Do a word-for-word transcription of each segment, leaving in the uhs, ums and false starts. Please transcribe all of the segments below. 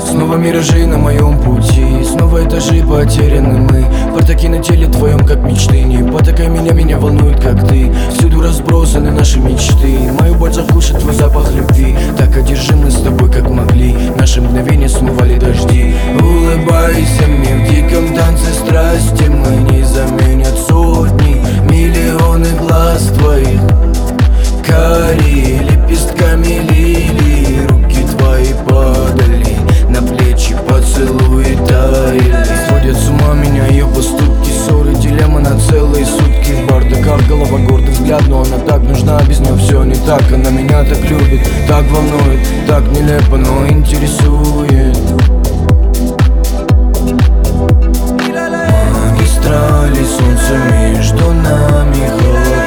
Снова миражи на моем пути, снова этажи потеряны мы. Бардаки на теле твоем, как мечты. Не потакай меня, меня волнует, как ты. Всюду разбросаны наши мечты. Мою боль заглушит твой запах любви. Так одержимы с тобой, как могли. Наши мгновения смывали дожди. Улыбайся мне в диком танце страсти. Мы не заменят сотни, миллионы глаз твоих. Карие лепестками лилии. Руки твои падали на плечи, поцелуи таяли. Сводят с ума меня ее поступки, ссоры, дилемма на целые сутки. В бардаках голова, гордый взгляд, но она так нужна, без нее все не так. Она меня так любит, так волнует, так нелепо, но интересует. Магистрали, солнце между нами, холода.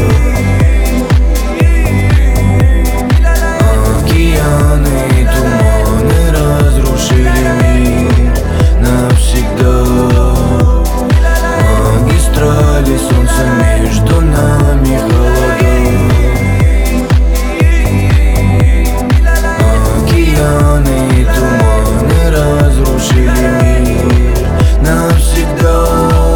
Солнце между нами, холода. Океаны и туманы разрушили мир навсегда.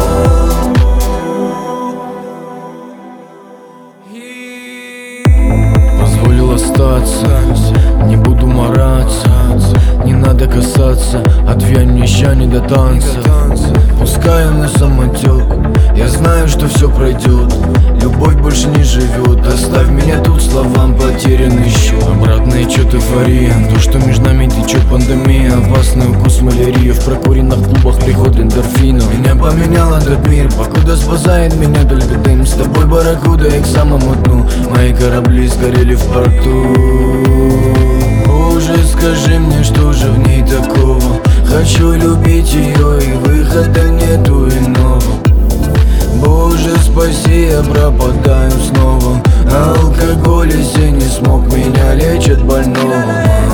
Позволил остаться, не буду мараться. Не надо касаться, отвянь мне ща не до танца. Пускаем на самотек, я знаю, что все пройдет. Любовь больше не живет, оставь меня тут, словам потерянный счет. Обратный отчет, эйфория, то, что между нами течет пандемия. Опасный укус малярии, в прокуренных клубах приход эндорфинов. Меня поменял этот мир, покуда спасает меня только дым. С тобой барракуда и к самому дну. Мои корабли сгорели в порту. Боже, скажи мне, что же в ней такого? Хочу любить ее и выхода нету иного. Боже, спаси, я пропадаю снова. Алкоголь, если не смог, меня лечит больного.